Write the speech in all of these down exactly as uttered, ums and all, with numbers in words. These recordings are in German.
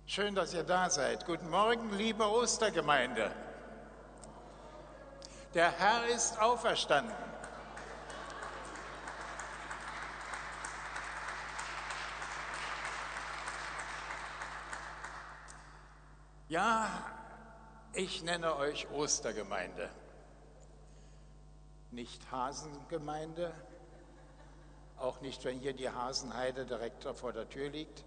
Schön, dass ihr da seid. Guten Morgen, liebe Ostergemeinde. Der Herr ist auferstanden. Ja, ich nenne euch Ostergemeinde. Nicht Hasengemeinde, auch nicht, wenn hier die Hasenheide direkt vor der Tür liegt.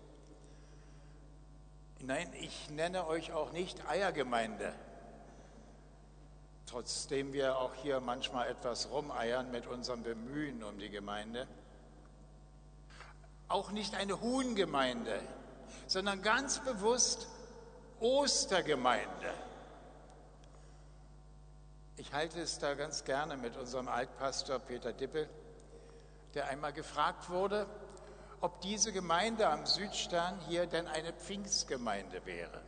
Nein, ich nenne euch auch nicht Eiergemeinde, trotzdem wir auch hier manchmal etwas rumeiern mit unserem Bemühen um die Gemeinde. Auch nicht eine Huhngemeinde, sondern ganz bewusst Ostergemeinde. Ich halte es da ganz gerne mit unserem Altpastor Peter Dippel, der einmal gefragt wurde, ob diese Gemeinde am Südstern hier denn eine Pfingstgemeinde wäre.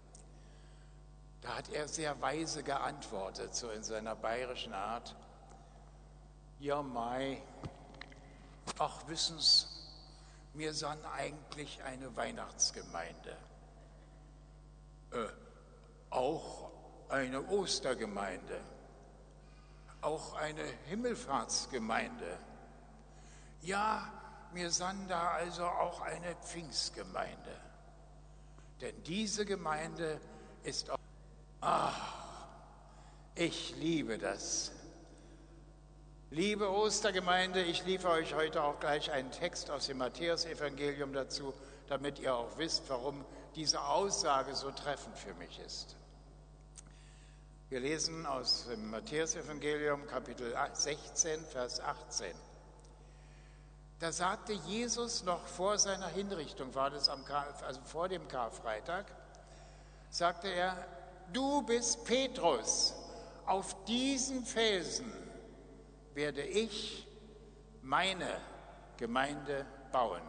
Da hat er sehr weise geantwortet, so in seiner bayerischen Art. Ja, mei, ach wissen's, wir sind eigentlich eine Weihnachtsgemeinde. Äh, auch eine Ostergemeinde, auch eine Himmelfahrtsgemeinde. Ja, wir sind da also auch eine Pfingstgemeinde. Denn diese Gemeinde ist auch... Ach, ich liebe das. Liebe Ostergemeinde, ich liefere euch heute auch gleich einen Text aus dem Matthäusevangelium dazu, damit ihr auch wisst, warum diese Aussage so treffend für mich ist. Wir lesen aus dem Matthäusevangelium Kapitel sechzehn, Vers achtzehn. Da sagte Jesus noch vor seiner Hinrichtung, war das am Kar- also vor dem Karfreitag, sagte er, du bist Petrus, auf diesen Felsen werde ich meine Gemeinde bauen.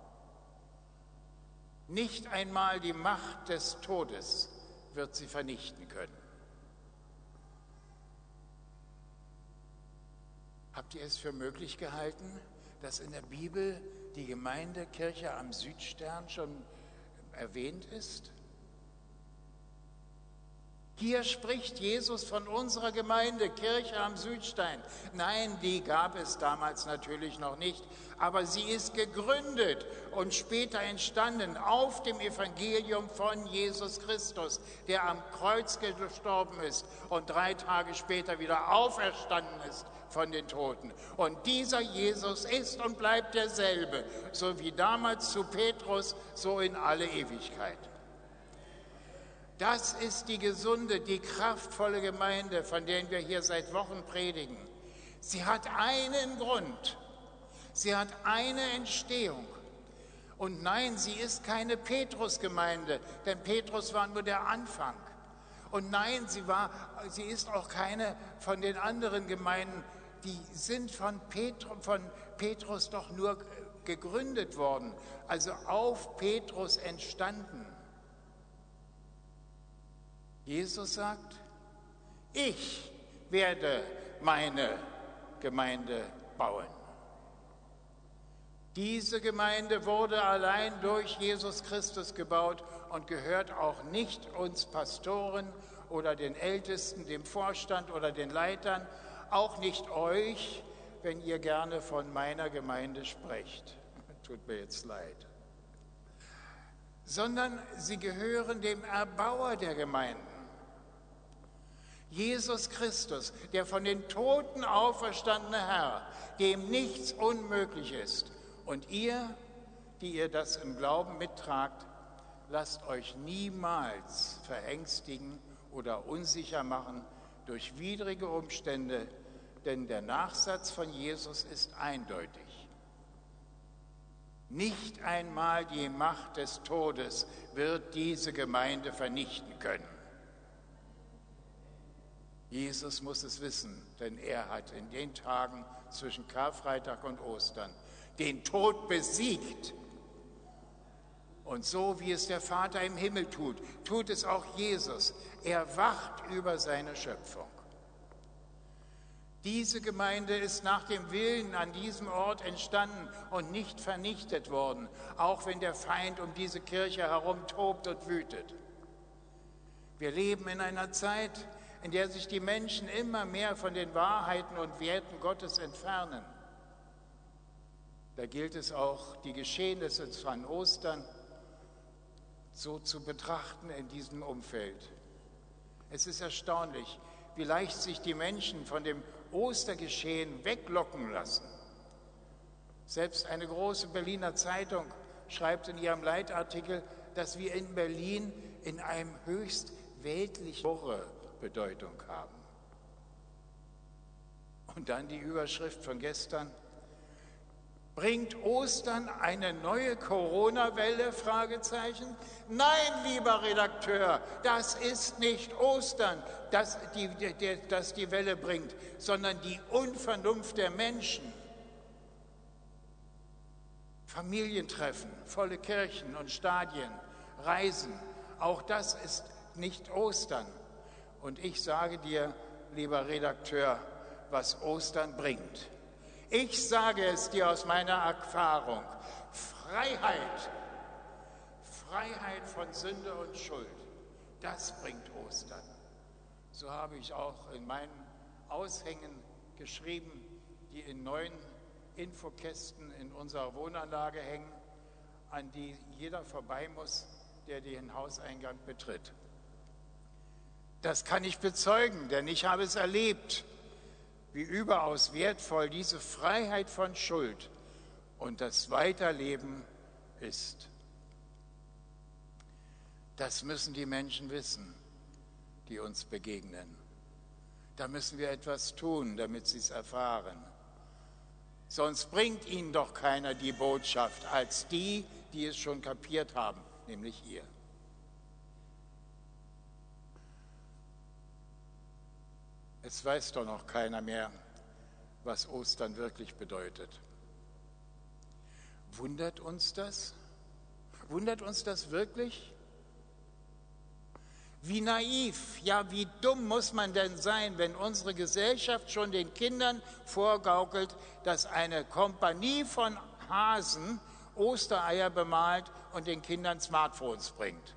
Nicht einmal die Macht des Todes wird sie vernichten können. Habt ihr es für möglich gehalten, dass in der Bibel die Gemeindekirche am Südstern schon erwähnt ist? Hier spricht Jesus von unserer Gemeinde, Kirche am Südstein. Nein, die gab es damals natürlich noch nicht, aber sie ist gegründet und später entstanden auf dem Evangelium von Jesus Christus, der am Kreuz gestorben ist und drei Tage später wieder auferstanden ist von den Toten. Und dieser Jesus ist und bleibt derselbe, so wie damals zu Petrus, so in alle Ewigkeit. Das ist die gesunde, die kraftvolle Gemeinde, von der wir hier seit Wochen predigen. Sie hat einen Grund, sie hat eine Entstehung. Und nein, sie ist keine Petrus-Gemeinde, denn Petrus war nur der Anfang. Und nein, sie, war, sie ist auch keine von den anderen Gemeinden, die sind von, Petru, von Petrus doch nur gegründet worden, also auf Petrus entstanden. Jesus sagt, ich werde meine Gemeinde bauen. Diese Gemeinde wurde allein durch Jesus Christus gebaut und gehört auch nicht uns Pastoren oder den Ältesten, dem Vorstand oder den Leitern, auch nicht euch, wenn ihr gerne von meiner Gemeinde sprecht. Tut mir jetzt leid. Sondern sie gehören dem Erbauer der Gemeinden. Jesus Christus, der von den Toten auferstandene Herr, dem nichts unmöglich ist. Und ihr, die ihr das im Glauben mittragt, lasst euch niemals verängstigen oder unsicher machen durch widrige Umstände, denn der Nachsatz von Jesus ist eindeutig. Nicht einmal die Macht des Todes wird diese Gemeinde vernichten können. Jesus muss es wissen, denn er hat in den Tagen zwischen Karfreitag und Ostern den Tod besiegt. Und so wie es der Vater im Himmel tut, tut es auch Jesus. Er wacht über seine Schöpfung. Diese Gemeinde ist nach dem Willen an diesem Ort entstanden und nicht vernichtet worden, auch wenn der Feind um diese Kirche herum tobt und wütet. Wir leben in einer Zeit, in der sich die Menschen immer mehr von den Wahrheiten und Werten Gottes entfernen. Da gilt es auch, die Geschehnisse von Ostern so zu betrachten in diesem Umfeld. Es ist erstaunlich, wie leicht sich die Menschen von dem Ostergeschehen weglocken lassen. Selbst eine große Berliner Zeitung schreibt in ihrem Leitartikel, dass wir in Berlin in einem höchst weltlichen Woche Bedeutung haben. Und dann die Überschrift von gestern: Bringt Ostern eine neue Corona-Welle? Fragezeichen. Nein, lieber Redakteur, das ist nicht Ostern, das die, die, das die Welle bringt, sondern die Unvernunft der Menschen. Familientreffen, volle Kirchen und Stadien, Reisen, auch das ist nicht Ostern. Und ich sage dir, lieber Redakteur, was Ostern bringt. Ich sage es dir aus meiner Erfahrung: Freiheit, Freiheit von Sünde und Schuld, das bringt Ostern. So habe ich auch in meinen Aushängen geschrieben, die in neuen Infokästen in unserer Wohnanlage hängen, an die jeder vorbei muss, der den Hauseingang betritt. Das kann ich bezeugen, denn ich habe es erlebt, wie überaus wertvoll diese Freiheit von Schuld und das Weiterleben ist. Das müssen die Menschen wissen, die uns begegnen. Da müssen wir etwas tun, damit sie es erfahren. Sonst bringt ihnen doch keiner die Botschaft als die, die es schon kapiert haben, nämlich ihr. Es weiß doch noch keiner mehr, was Ostern wirklich bedeutet. Wundert uns das? Wundert uns das wirklich? Wie naiv, ja wie dumm muss man denn sein, wenn unsere Gesellschaft schon den Kindern vorgaukelt, dass eine Kompanie von Hasen Ostereier bemalt und den Kindern Smartphones bringt.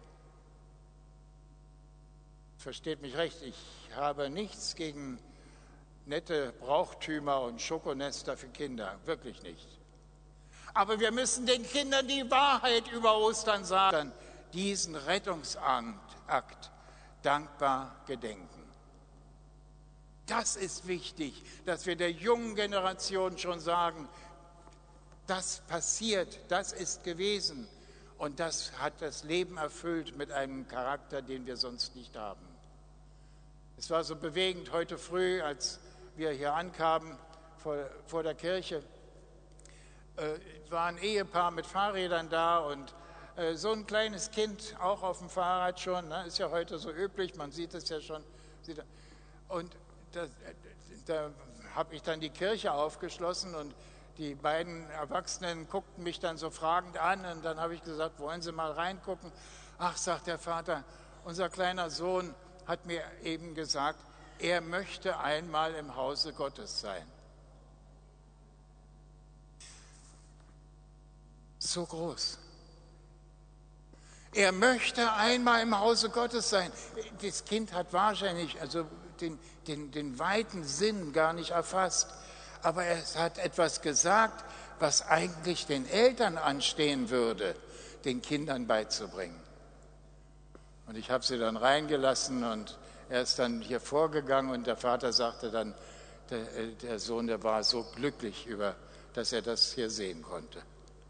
Versteht mich recht, ich habe nichts gegen nette Brauchtümer und Schokonester für Kinder, wirklich nicht. Aber wir müssen den Kindern die Wahrheit über Ostern sagen, diesen Rettungsakt dankbar gedenken. Das ist wichtig, dass wir der jungen Generation schon sagen, das passiert, das ist gewesen und das hat das Leben erfüllt mit einem Charakter, den wir sonst nicht haben. Es war so bewegend heute früh, als wir hier ankamen vor, vor der Kirche, äh, war ein Ehepaar mit Fahrrädern da und äh, so ein kleines Kind auch auf dem Fahrrad schon, ne, ist ja heute so üblich, man sieht es ja schon. Sieht, und das, da habe ich dann die Kirche aufgeschlossen und die beiden Erwachsenen guckten mich dann so fragend an und dann habe ich gesagt, wollen Sie mal reingucken? Ach, sagt der Vater, unser kleiner Sohn hat mir eben gesagt, er möchte einmal im Hause Gottes sein. So groß. Er möchte einmal im Hause Gottes sein. Das Kind hat wahrscheinlich also den, den, den weiten Sinn gar nicht erfasst. Aber es hat etwas gesagt, was eigentlich den Eltern anstehen würde, den Kindern beizubringen. Und ich habe sie dann reingelassen und er ist dann hier vorgegangen und der Vater sagte dann, der, der Sohn, der war so glücklich über, dass er das hier sehen konnte.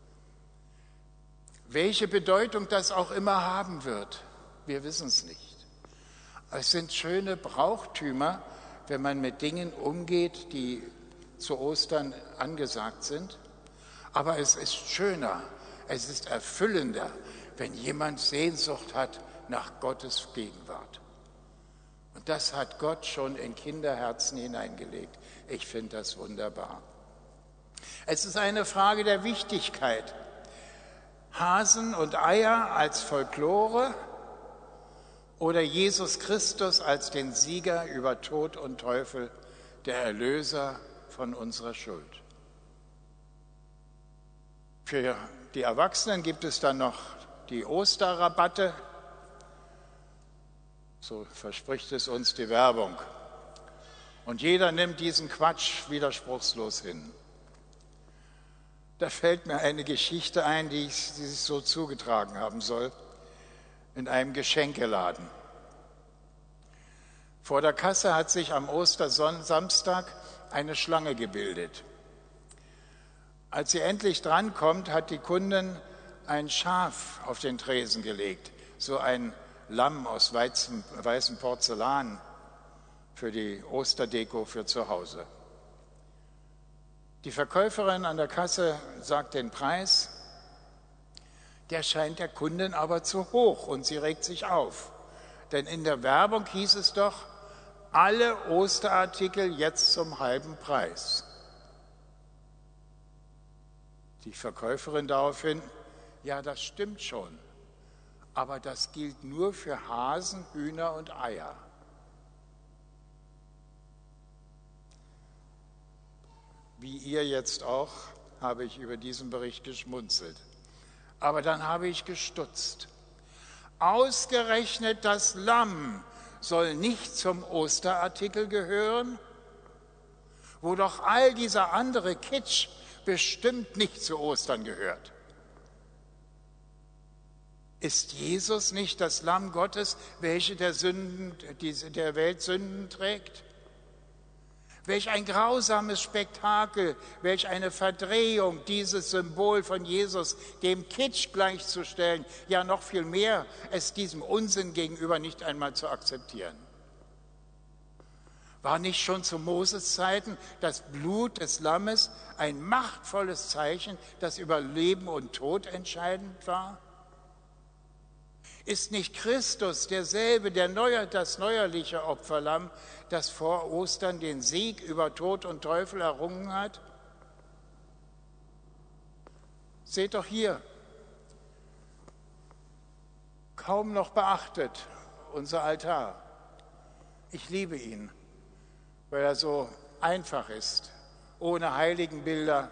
Welche Bedeutung das auch immer haben wird, wir wissen es nicht. Es sind schöne Brauchtümer, wenn man mit Dingen umgeht, die zu Ostern angesagt sind. Aber es ist schöner, es ist erfüllender, wenn jemand Sehnsucht hat nach Gottes Gegenwart. Und das hat Gott schon in Kinderherzen hineingelegt. Ich finde das wunderbar. Es ist eine Frage der Wichtigkeit. Hasen und Eier als Folklore oder Jesus Christus als den Sieger über Tod und Teufel, der Erlöser von unserer Schuld. Für die Erwachsenen gibt es dann noch die Osterrabatte. So verspricht es uns die Werbung. Und jeder nimmt diesen Quatsch widerspruchslos hin. Da fällt mir eine Geschichte ein, die, ich, die sich so zugetragen haben soll, in einem Geschenkeladen. Vor der Kasse hat sich am Ostersamstag eine Schlange gebildet. Als sie endlich drankommt, hat die Kundin ein Schaf auf den Tresen gelegt, so ein Lamm aus weißem, weißem Porzellan für die Osterdeko für zu Hause. Die Verkäuferin an der Kasse sagt den Preis, der scheint der Kundin aber zu hoch und sie regt sich auf. Denn in der Werbung hieß es doch, alle Osterartikel jetzt zum halben Preis. Die Verkäuferin daraufhin, ja, das stimmt schon, aber das gilt nur für Hasen, Hühner und Eier. Wie ihr jetzt auch, habe ich über diesen Bericht geschmunzelt. Aber dann habe ich gestutzt. Ausgerechnet das Lamm soll nicht zum Osterartikel gehören, wo doch all dieser andere Kitsch bestimmt nicht zu Ostern gehört. Ist Jesus nicht das Lamm Gottes, welche der, Sünden, der Welt Sünden trägt? Welch ein grausames Spektakel, welch eine Verdrehung, dieses Symbol von Jesus dem Kitsch gleichzustellen, ja noch viel mehr, es diesem Unsinn gegenüber nicht einmal zu akzeptieren. War nicht schon zu Moses Zeiten das Blut des Lammes ein machtvolles Zeichen, das über Leben und Tod entscheidend war? Ist nicht Christus derselbe, der neuer, das neuerliche Opferlamm, das vor Ostern den Sieg über Tod und Teufel errungen hat? Seht doch hier, kaum noch beachtet, unser Altar. Ich liebe ihn, weil er so einfach ist, ohne Heiligenbilder,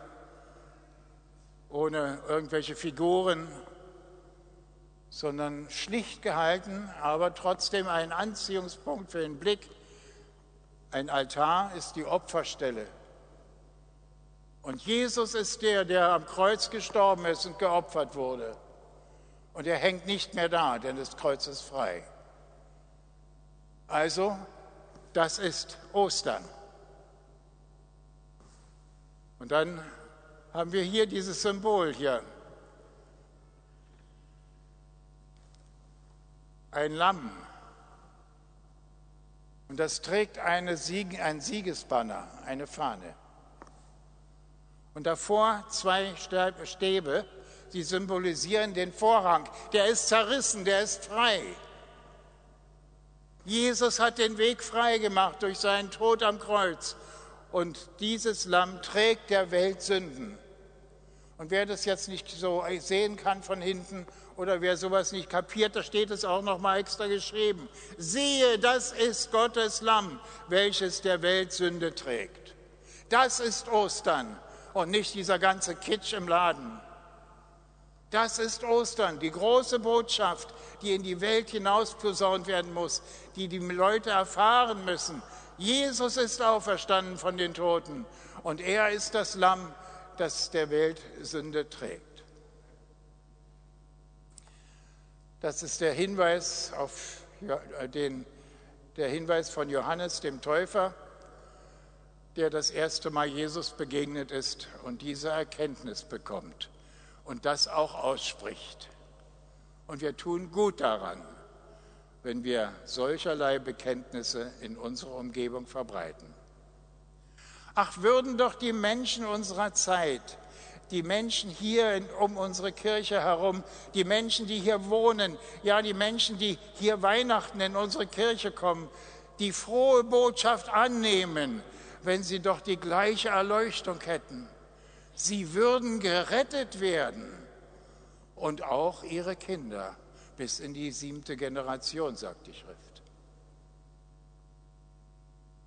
ohne irgendwelche Figuren, sondern schlicht gehalten, aber trotzdem ein Anziehungspunkt für den Blick. Ein Altar ist die Opferstelle. Und Jesus ist der, der am Kreuz gestorben ist und geopfert wurde. Und er hängt nicht mehr da, denn das Kreuz ist frei. Also, das ist Ostern. Und dann haben wir hier dieses Symbol hier. Ein Lamm. Und das trägt eine Sieg, ein Siegesbanner, eine Fahne. Und davor zwei Stäbe, die symbolisieren den Vorhang. Der ist zerrissen, der ist frei. Jesus hat den Weg frei gemacht durch seinen Tod am Kreuz. Und dieses Lamm trägt der Welt Sünden. Und wer das jetzt nicht so sehen kann von hinten oder wer sowas nicht kapiert, da steht es auch noch mal extra geschrieben. Siehe, das ist Gottes Lamm, welches der Welt Sünde trägt. Das ist Ostern und nicht dieser ganze Kitsch im Laden. Das ist Ostern, die große Botschaft, die in die Welt hinaus posaunt werden muss, die die Leute erfahren müssen. Jesus ist auferstanden von den Toten und er ist das Lamm, das der Welt Sünde trägt. Das ist der Hinweis auf den, der Hinweis von Johannes dem Täufer, der das erste Mal Jesus begegnet ist und diese Erkenntnis bekommt und das auch ausspricht. Und wir tun gut daran, wenn wir solcherlei Bekenntnisse in unserer Umgebung verbreiten. Ach, würden doch die Menschen unserer Zeit, die Menschen hier in, um unsere Kirche herum, die Menschen, die hier wohnen, ja, die Menschen, die hier Weihnachten in unsere Kirche kommen, die frohe Botschaft annehmen, wenn sie doch die gleiche Erleuchtung hätten. Sie würden gerettet werden und auch ihre Kinder bis in die siebte Generation, sagt die Schrift.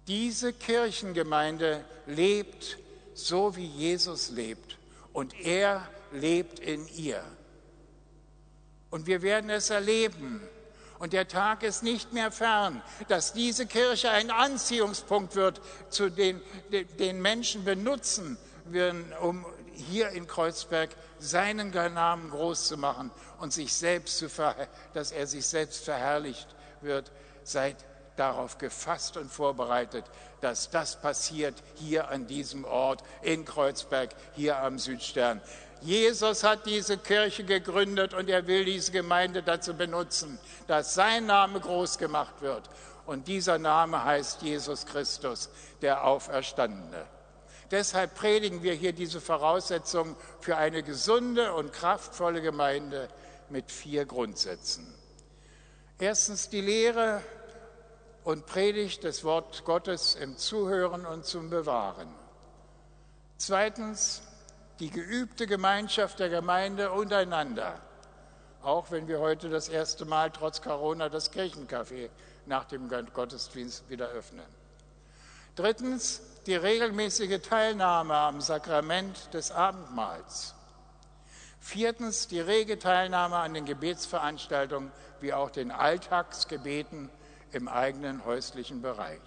Diese Kirchengemeinde lebt so, wie Jesus lebt. Und er lebt in ihr. Und wir werden es erleben. Und der Tag ist nicht mehr fern, dass diese Kirche ein Anziehungspunkt wird, zu den, den Menschen benutzen werden, um hier in Kreuzberg seinen Namen groß zu machen und sich selbst zu ver, dass er sich selbst verherrlicht wird. Seid darauf gefasst und vorbereitet, dass das passiert hier an diesem Ort in Kreuzberg, hier am Südstern. Jesus hat diese Kirche gegründet und er will diese Gemeinde dazu benutzen, dass sein Name groß gemacht wird. Und dieser Name heißt Jesus Christus, der Auferstandene. Deshalb predigen wir hier diese Voraussetzungen für eine gesunde und kraftvolle Gemeinde mit vier Grundsätzen. Erstens die Lehre und Predigt des Wort Gottes im Zuhören und zum Bewahren. Zweitens die geübte Gemeinschaft der Gemeinde untereinander, auch wenn wir heute das erste Mal trotz Corona das Kirchencafé nach dem Gottesdienst wieder öffnen. Drittens die regelmäßige Teilnahme am Sakrament des Abendmahls. Viertens die rege Teilnahme an den Gebetsveranstaltungen wie auch den Alltagsgebeten im eigenen häuslichen Bereich.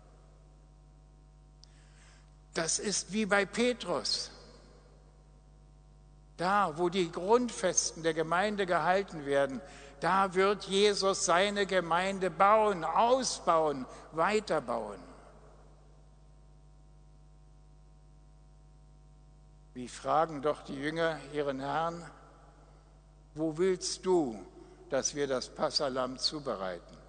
Das ist wie bei Petrus. Da, wo die Grundfesten der Gemeinde gehalten werden, da wird Jesus seine Gemeinde bauen, ausbauen, weiterbauen. Wie fragen doch die Jünger ihren Herrn, wo willst du, dass wir das Passalamm zubereiten?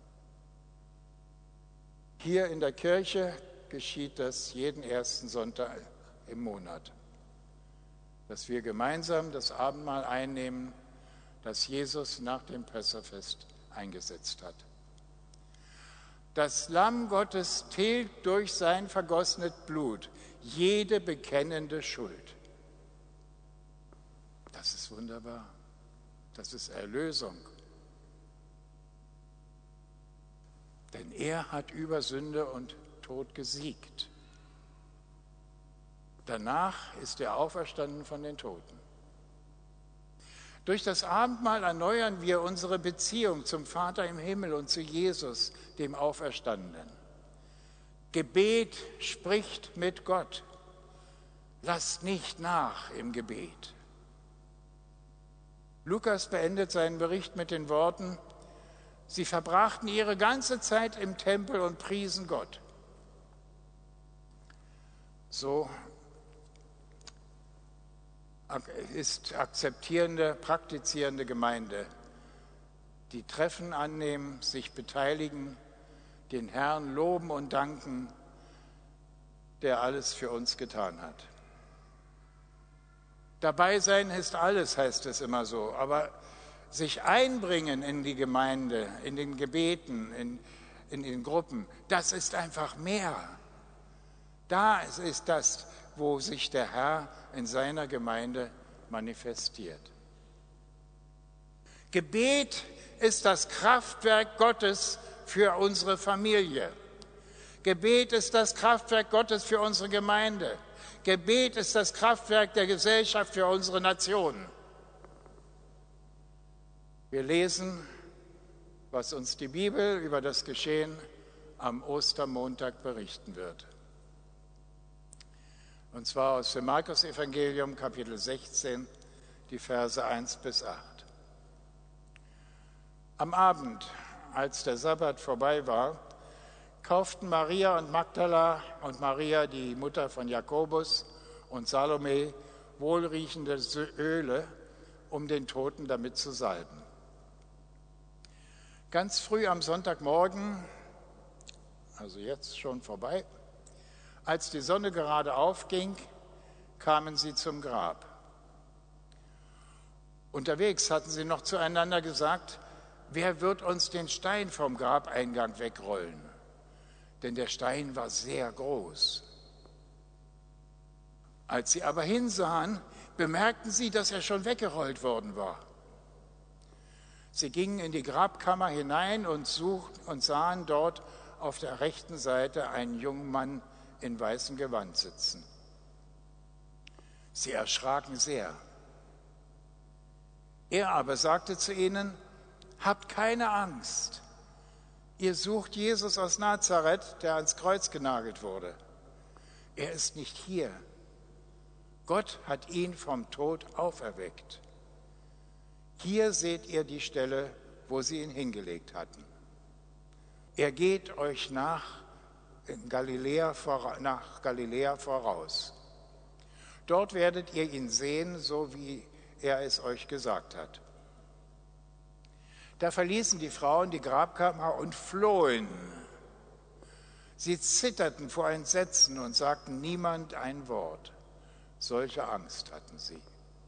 Hier in der Kirche geschieht das jeden ersten Sonntag im Monat, dass wir gemeinsam das Abendmahl einnehmen, das Jesus nach dem Passafest eingesetzt hat. Das Lamm Gottes tilgt durch sein vergossenes Blut jede bekennende Schuld. Das ist wunderbar. Das ist Erlösung. Denn er hat über Sünde und Tod gesiegt. Danach ist er auferstanden von den Toten. Durch das Abendmahl erneuern wir unsere Beziehung zum Vater im Himmel und zu Jesus, dem Auferstandenen. Gebet spricht mit Gott. Lasst nicht nach im Gebet. Lukas beendet seinen Bericht mit den Worten: Sie verbrachten ihre ganze Zeit im Tempel und priesen Gott. So ist akzeptierende, praktizierende Gemeinde, die Treffen annehmen, sich beteiligen, den Herrn loben und danken, der alles für uns getan hat. Dabei sein ist alles, heißt es immer so, aber sich einbringen in die Gemeinde, in den Gebeten, in, in den Gruppen, das ist einfach mehr. Da ist das, wo sich der Herr in seiner Gemeinde manifestiert. Gebet ist das Kraftwerk Gottes für unsere Familie. Gebet ist das Kraftwerk Gottes für unsere Gemeinde. Gebet ist das Kraftwerk der Gesellschaft für unsere Nation. Wir lesen, was uns die Bibel über das Geschehen am Ostermontag berichten wird. Und zwar aus dem Markus-Evangelium, Kapitel sechzehn, die Verse eins bis acht. Am Abend, als der Sabbat vorbei war, kauften Maria und Magdala und Maria, die Mutter von Jakobus, und Salome wohlriechende Öle, um den Toten damit zu salben. Ganz früh am Sonntagmorgen, also jetzt schon vorbei, als die Sonne gerade aufging, kamen sie zum Grab. Unterwegs hatten sie noch zueinander gesagt: Wer wird uns den Stein vom Grabeingang wegrollen? Denn der Stein war sehr groß. Als sie aber hinsahen, bemerkten sie, dass er schon weggerollt worden war. Sie gingen in die Grabkammer hinein und suchten und sahen dort auf der rechten Seite einen jungen Mann in weißem Gewand sitzen. Sie erschraken sehr. Er aber sagte zu ihnen: Habt keine Angst. Ihr sucht Jesus aus Nazareth, der ans Kreuz genagelt wurde. Er ist nicht hier. Gott hat ihn vom Tod auferweckt. Hier seht ihr die Stelle, wo sie ihn hingelegt hatten. Er geht euch nach, in Galiläa, nach Galiläa voraus. Dort werdet ihr ihn sehen, so wie er es euch gesagt hat. Da verließen die Frauen die Grabkammer und flohen. Sie zitterten vor Entsetzen und sagten niemand ein Wort. Solche Angst hatten sie.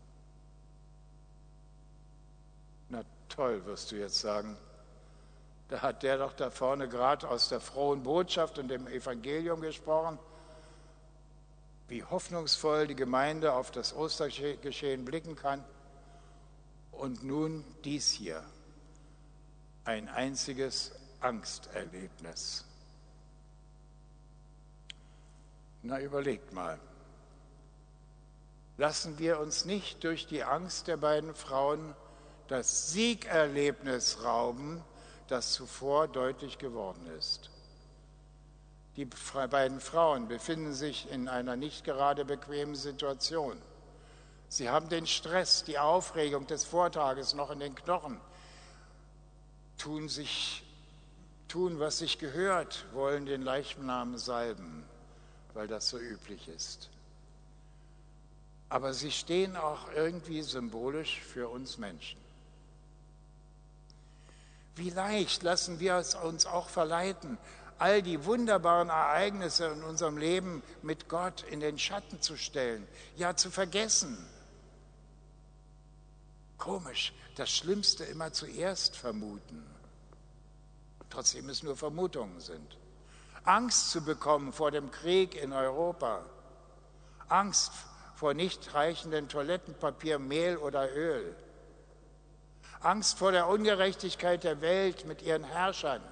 Na toll, wirst du jetzt sagen. Da hat der doch da vorne gerade aus der frohen Botschaft und dem Evangelium gesprochen, wie hoffnungsvoll die Gemeinde auf das Ostergeschehen blicken kann. Und nun dies hier, ein einziges Angsterlebnis. Na, überlegt mal. Lassen wir uns nicht durch die Angst der beiden Frauen das Siegerlebnis rauben, das zuvor deutlich geworden ist. Die beiden Frauen befinden sich in einer nicht gerade bequemen Situation. Sie haben den Stress, die Aufregung des Vortages noch in den Knochen, tun, sich, tun was sich gehört, wollen den Leichnam salben, weil das so üblich ist. Aber sie stehen auch irgendwie symbolisch für uns Menschen. Wie leicht lassen wir es uns auch verleiten, all die wunderbaren Ereignisse in unserem Leben mit Gott in den Schatten zu stellen, ja zu vergessen. Komisch, das Schlimmste immer zuerst vermuten, trotzdem es nur Vermutungen sind. Angst zu bekommen vor dem Krieg in Europa, Angst vor nicht reichendem Toilettenpapier, Mehl oder Öl, Angst vor der Ungerechtigkeit der Welt mit ihren Herrschern.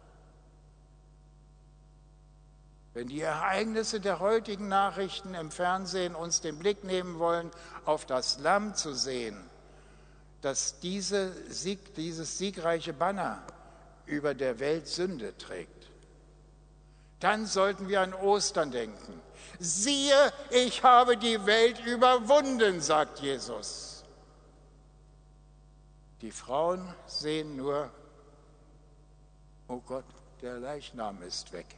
Wenn die Ereignisse der heutigen Nachrichten im Fernsehen uns den Blick nehmen wollen, auf das Lamm zu sehen, das diese Sieg, dieses siegreiche Banner über der Welt Sünde trägt, dann sollten wir an Ostern denken. Siehe, ich habe die Welt überwunden, sagt Jesus. Die Frauen sehen nur, oh Gott, der Leichnam ist weg.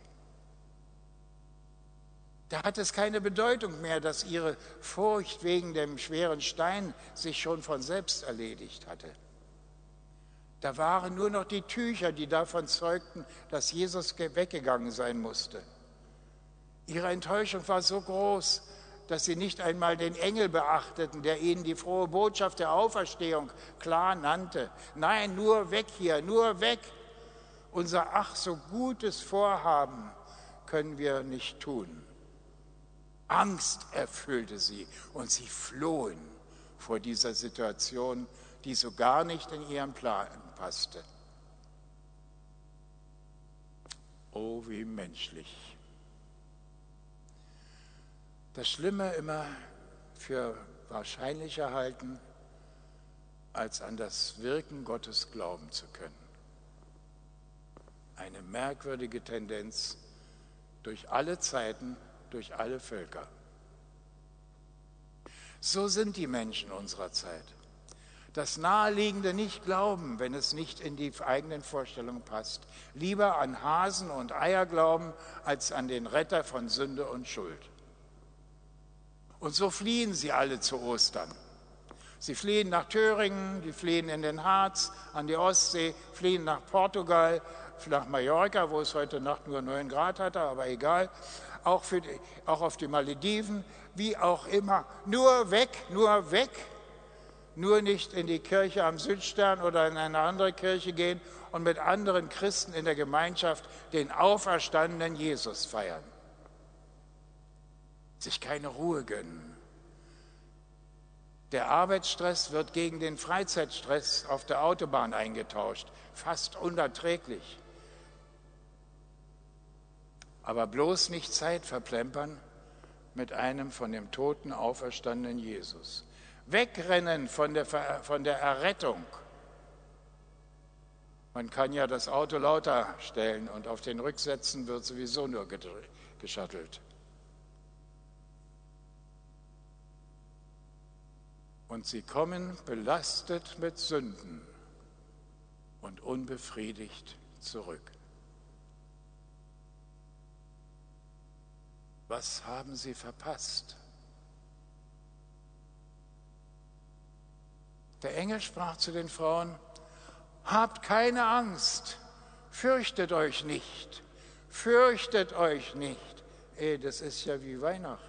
Da hat es keine Bedeutung mehr, dass ihre Furcht wegen dem schweren Stein sich schon von selbst erledigt hatte. Da waren nur noch die Tücher, die davon zeugten, dass Jesus weggegangen sein musste. Ihre Enttäuschung war so groß, dass sie nicht einmal den Engel beachteten, der ihnen die frohe Botschaft der Auferstehung klar nannte. Nein, nur weg hier, nur weg. Unser ach so gutes Vorhaben können wir nicht tun. Angst erfüllte sie und sie flohen vor dieser Situation, die so gar nicht in ihren Plan passte. Oh, wie menschlich. Das Schlimme immer für wahrscheinlicher halten, als an das Wirken Gottes glauben zu können. Eine merkwürdige Tendenz durch alle Zeiten, durch alle Völker. So sind die Menschen unserer Zeit. Das Naheliegende nicht glauben, wenn es nicht in die eigenen Vorstellungen passt. Lieber an Hasen und Eier glauben, als an den Retter von Sünde und Schuld. Und so fliehen sie alle zu Ostern. Sie fliehen nach Thüringen, die fliehen in den Harz, an die Ostsee, fliehen nach Portugal, nach Mallorca, wo es heute Nacht nur neun Grad hatte, aber egal. Auch, für die, auch auf die Malediven, wie auch immer. Nur weg, nur weg. Nur nicht in die Kirche am Südstern oder in eine andere Kirche gehen und mit anderen Christen in der Gemeinschaft den auferstandenen Jesus feiern. Sich keine Ruhe gönnen. Der Arbeitsstress wird gegen den Freizeitstress auf der Autobahn eingetauscht. Fast unerträglich. Aber bloß nicht Zeit verplempern mit einem von dem Toten auferstandenen Jesus. Wegrennen von der, von der Errettung. Man kann ja das Auto lauter stellen und auf den Rücksätzen wird sowieso nur geschattelt. Und sie kommen belastet mit Sünden und unbefriedigt zurück. Was haben sie verpasst? Der Engel sprach zu den Frauen: Habt keine Angst, fürchtet euch nicht, fürchtet euch nicht. Ey, das ist ja wie Weihnachten.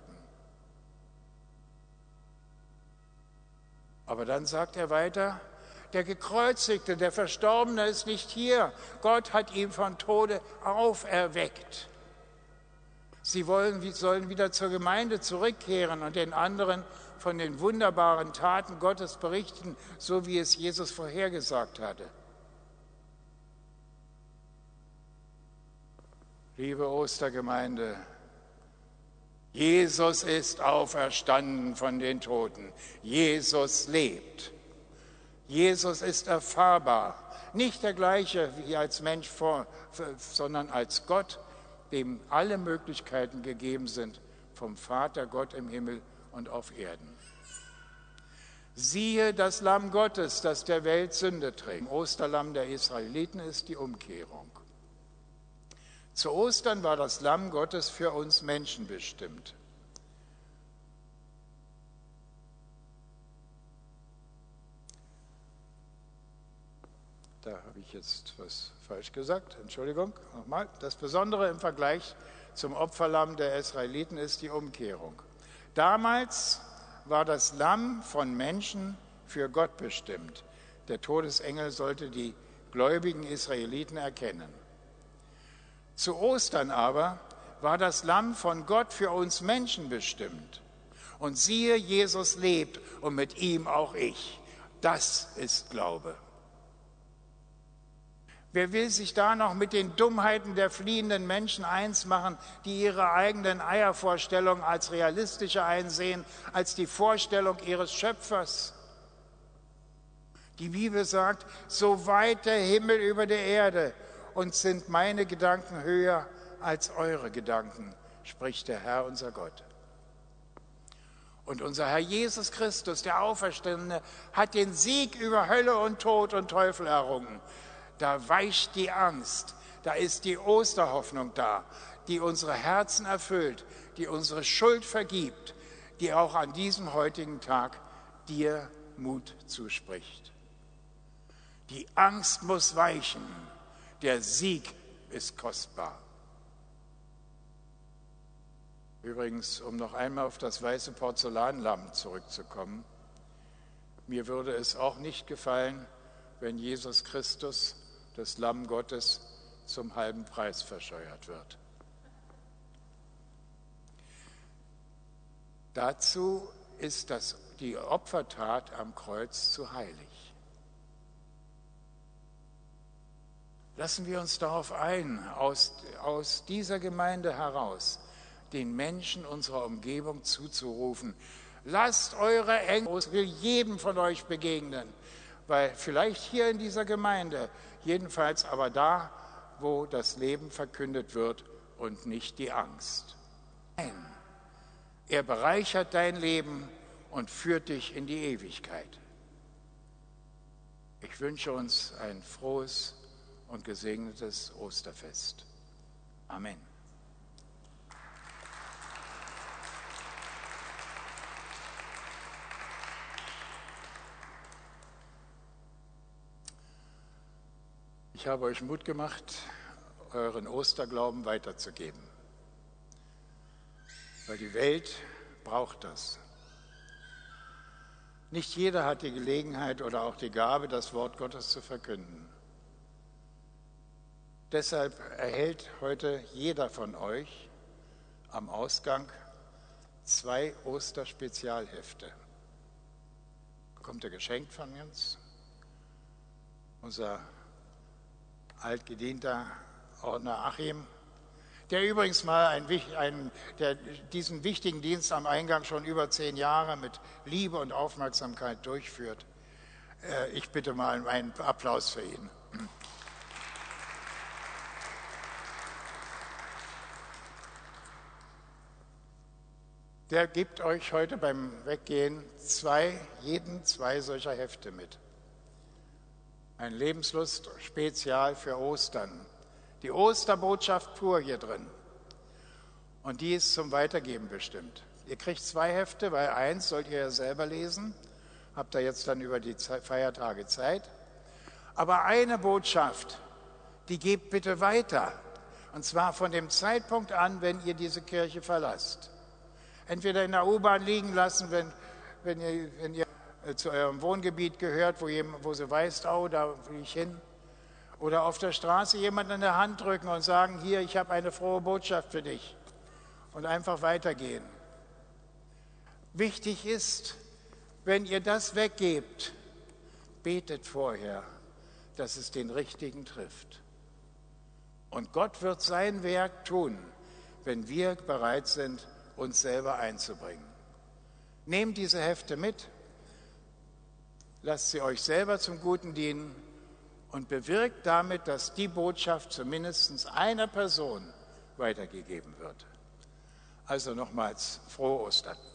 Aber dann sagt er weiter: Der Gekreuzigte, der Verstorbene ist nicht hier. Gott hat ihn von Tode auferweckt. Sie wollen, sollen wieder zur Gemeinde zurückkehren und den anderen von den wunderbaren Taten Gottes berichten, so wie es Jesus vorhergesagt hatte. Liebe Ostergemeinde, Jesus ist auferstanden von den Toten. Jesus lebt. Jesus ist erfahrbar. Nicht der gleiche wie als Mensch, vor, sondern als Gott, dem alle Möglichkeiten gegeben sind vom Vater Gott im Himmel und auf Erden. Siehe das Lamm Gottes, das der Welt Sünde trägt. Im Osterlamm der Israeliten ist die Umkehrung. Zu Ostern war das Lamm Gottes für uns Menschen bestimmt. Da habe ich jetzt was falsch gesagt, Entschuldigung, nochmal. Das Besondere im Vergleich zum Opferlamm der Israeliten ist die Umkehrung. Damals war das Lamm von Menschen für Gott bestimmt. Der Todesengel sollte die gläubigen Israeliten erkennen. Zu Ostern aber war das Lamm von Gott für uns Menschen bestimmt. Und siehe, Jesus lebt und mit ihm auch ich. Das ist Glaube. Wer will sich da noch mit den Dummheiten der fliehenden Menschen eins machen, die ihre eigenen Eiervorstellungen als realistischer einsehen als die Vorstellung ihres Schöpfers? Die Bibel sagt, so weit der Himmel über der Erde und sind meine Gedanken höher als eure Gedanken, spricht der Herr, unser Gott. Und unser Herr Jesus Christus, der Auferstandene, hat den Sieg über Hölle und Tod und Teufel errungen. Da weicht die Angst, da ist die Osterhoffnung da, die unsere Herzen erfüllt, die unsere Schuld vergibt, die auch an diesem heutigen Tag dir Mut zuspricht. Die Angst muss weichen, der Sieg ist kostbar. Übrigens, um noch einmal auf das weiße Porzellanlamm zurückzukommen, mir würde es auch nicht gefallen, wenn Jesus Christus, das Lamm Gottes, zum halben Preis verscheuert wird. Dazu ist das, die Opfertat am Kreuz zu heilig. Lassen wir uns darauf ein, aus, aus dieser Gemeinde heraus den Menschen unserer Umgebung zuzurufen: Lasst eure Engel, ich will jedem von euch begegnen, weil vielleicht hier in dieser Gemeinde, jedenfalls aber da, wo das Leben verkündet wird und nicht die Angst. Nein, er bereichert dein Leben und führt dich in die Ewigkeit. Ich wünsche uns ein frohes und gesegnetes Osterfest. Amen. Ich habe euch Mut gemacht, euren Osterglauben weiterzugeben, weil die Welt braucht das. Nicht jeder hat die Gelegenheit oder auch die Gabe, das Wort Gottes zu verkünden. Deshalb erhält heute jeder von euch am Ausgang zwei Osterspezialhefte. Bekommt ihr geschenkt von uns. Unser altgedienter Ordner Achim, der übrigens mal ein, ein, der diesen wichtigen Dienst am Eingang schon über zehn Jahre mit Liebe und Aufmerksamkeit durchführt. Ich bitte mal einen Applaus für ihn. Der gibt euch heute beim Weggehen zwei, jeden zwei solcher Hefte mit. Ein Lebenslust-Spezial für Ostern. Die Osterbotschaft pur hier drin. Und die ist zum Weitergeben bestimmt. Ihr kriegt zwei Hefte, weil eins sollt ihr ja selber lesen. Habt ihr jetzt dann über die Feiertage Zeit. Aber eine Botschaft, die gebt bitte weiter. Und zwar von dem Zeitpunkt an, wenn ihr diese Kirche verlasst. Entweder in der U-Bahn liegen lassen, wenn, wenn, ihr, wenn ihr zu eurem Wohngebiet gehört, wo, jemand, wo sie weiß, oh, da will ich hin. Oder auf der Straße jemanden in der Hand drücken und sagen, hier, ich habe eine frohe Botschaft für dich. Und einfach weitergehen. Wichtig ist, wenn ihr das weggebt, betet vorher, dass es den Richtigen trifft. Und Gott wird sein Werk tun, wenn wir bereit sind, uns selber einzubringen. Nehmt diese Hefte mit, lasst sie euch selber zum Guten dienen und bewirkt damit, dass die Botschaft zu mindestens einer Person weitergegeben wird. Also nochmals frohe Ostern.